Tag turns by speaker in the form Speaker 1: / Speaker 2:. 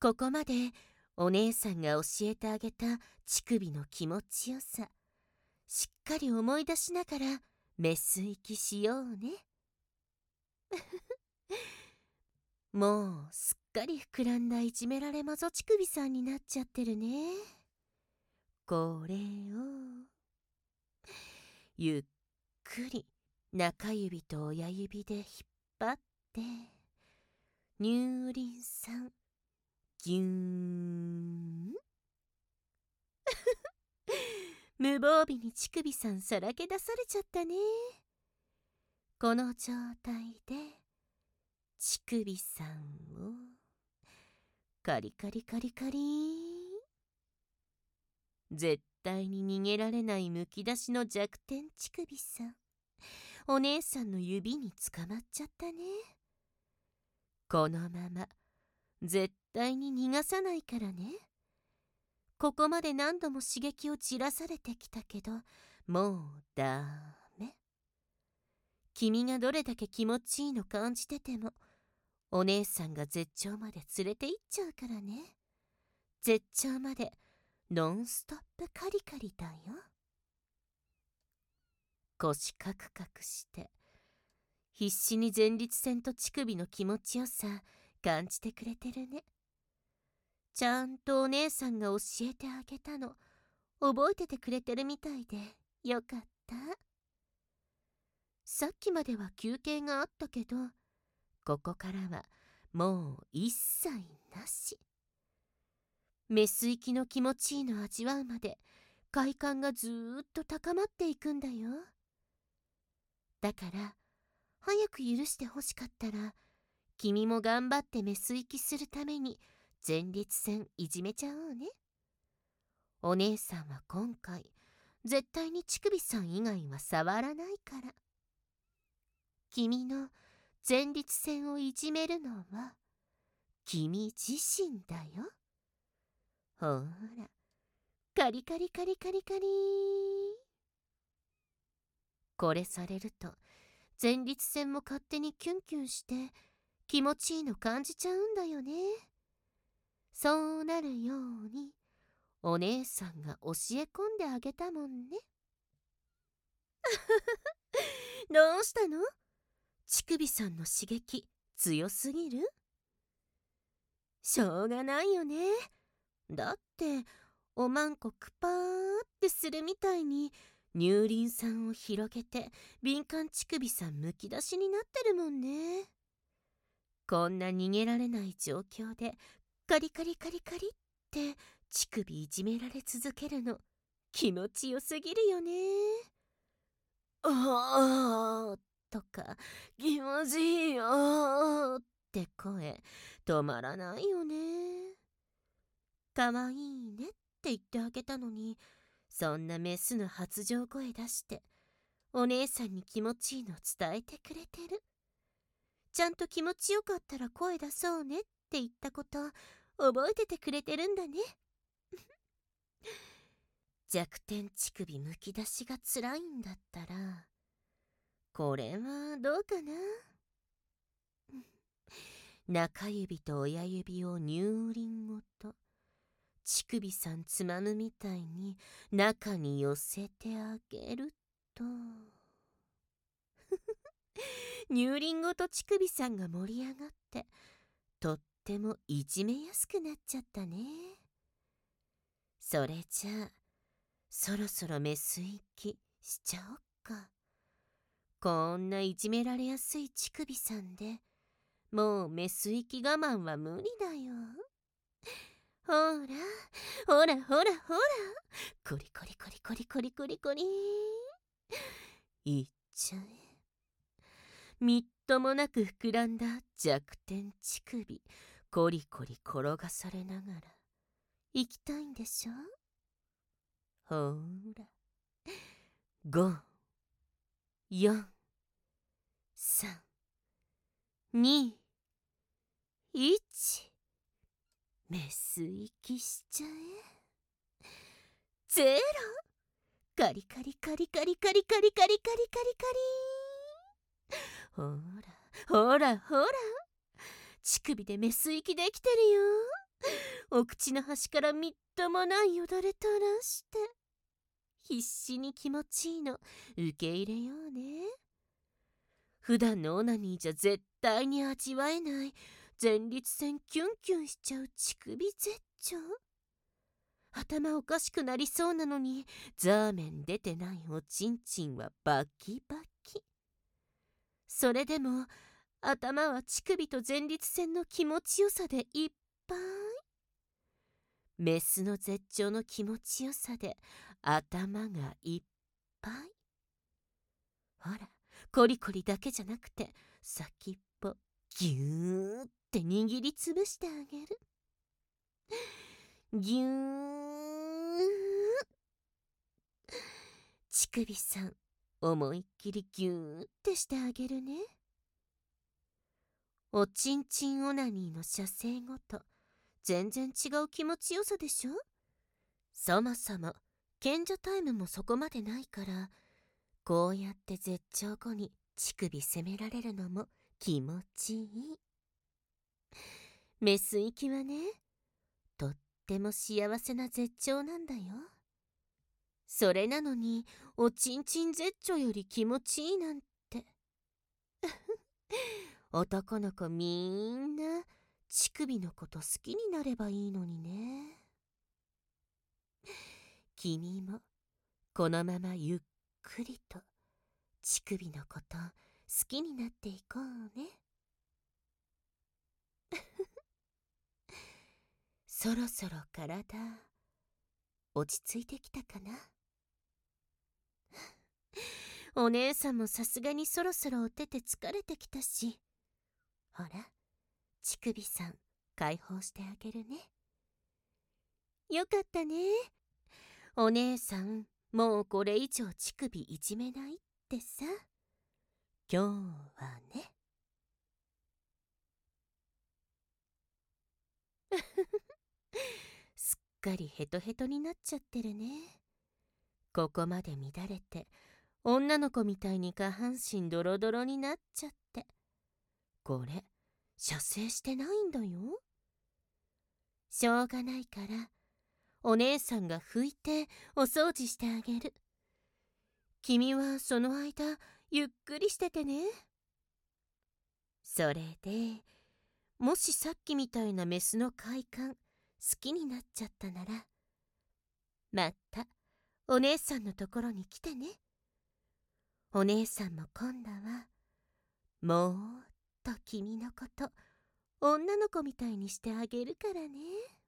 Speaker 1: ここまでお姉さんが教えてあげた乳首の気持ちよさ、しっかり思い出しながらメス息しようね。もうすっかり膨らんだいじめられマゾ乳首さんになっちゃってるね。これをゆっくり中指と親指で引っ張って、乳輪さんぎゅーん。無防備に乳首さんさらけ出されちゃったね。この状態で乳首さんをカリカリカリカリーン。絶対に逃げられないむき出しの弱点乳首さん、お姉さんの指に捕まっちゃったね。このまま絶対に逃がさないからね。ここまで何度も刺激を散らされてきたけど、もうダメ。君がどれだけ気持ちいいの感じてても、お姉さんが絶頂まで連れて行っちゃうからね。絶頂までノンストップカリカリだよ。腰カクカクして必死に前立腺と乳首の気持ちよさ感じてくれてるね。ちゃんとお姉さんが教えてあげたの覚えててくれてるみたいでよかった。さっきまでは休憩があったけど、ここからはもう一切なし。メス息の気持ちいいの味わうまで快感がずーっと高まっていくんだよ。だから早く許してほしかったら、君も頑張ってメス息するために前立腺いじめちゃおうね。お姉さんは今回絶対に乳首さん以外は触らないから。君の前立腺をいじめるのは君自身だよ。ほーら、カリカリカリカリカリー。これされると前立腺も勝手にキュンキュンして気持ちいいの感じちゃうんだよね。そうなるようにお姉さんが教え込んであげたもんね。どうしたの？乳首さんの刺激強すぎる？しょうがないよね。だっておまんこくぱーってするみたいに乳輪さんを広げて敏感乳首さんむき出しになってるもんね。こんな逃げられない状況でカリカリカリカリって乳首いじめられ続けるの気持ちよすぎるよね。あーとか気持ちいいよって声止まらないよね。かわいいねって言ってあげたのに、そんなメスの発情声出してお姉さんに気持ちいいの伝えてくれてる。ちゃんと気持ちよかったら声出そうねって言ったこと覚えててくれてるんだね。弱点乳首むき出しが辛いんだったら、これはどうかな。中指と親指を乳輪ごと乳首さんつまむみたいに中に寄せてあげると乳輪ごと乳首さんが盛り上がってとってもいじめやすくなっちゃったね。それじゃあそろそろメス息しちゃおっか。こんないじめられやすい乳首さんでもうメス息我慢は無理だよ。ほらほらほらほら、コリコリコリコリコリコリコリいっちゃえ。みっともなく膨らんだ弱点乳首コリコリ転がされながら行きたいんでしょ。ほら、5、4、3、2、1、メス息しちゃえ。ゼロ。カリカリカリカリカリカリカリカリカリカリ。ほらほらほら、乳首でメス息できてるよ。 お口の端からみっともないよだれ垂らして、必死に気持ちいいの受け入れようね。普段のオナニーじゃ絶対に味わえない前立腺キュンキュンしちゃう乳首絶頂。頭おかしくなりそうなのにザーメン出てないおちんちんはバキバキ。それでも頭は乳首と前立腺の気持ちよさでいっぱい。メスの絶頂の気持ちよさで頭がいっぱい。ほら、コリコリだけじゃなくて先っぽギューって握りつぶしてあげる。ギュー。乳首さん、思いっきりギューってしてあげるね。おちんちんオナニーの射精ごと全然違う気持ちよさでしょ。そもそも賢者タイムもそこまでないから、こうやって絶頂後に乳首攻められるのも気持ちいい。メス行きはね、とっても幸せな絶頂なんだよ。それなのにおちんちん絶頂より気持ちいいなんて男の子みんな乳首のこと好きになればいいのにね。君もこのままゆっくりと乳首のこと好きになっていこうね。そろそろ体落ち着いてきたかな。お姉さんもさすがにそろそろお手て疲れてきたし、ほら、乳首さん解放してあげるね。よかったね。お姉さんもうこれ以上乳首いじめないってさ。今日はね。すっかりヘトヘトになっちゃってるね。ここまで乱れて女の子みたいに下半身ドロドロになっちゃって。これ射精してないんだよ。しょうがないからお姉さんが拭いてお掃除してあげる。君はその間ゆっくりしててね。それでもしさっきみたいなメスの快感好きになっちゃったなら、またお姉さんのところに来てね。お姉さんも今度はもっと君のこと女の子みたいにしてあげるからね。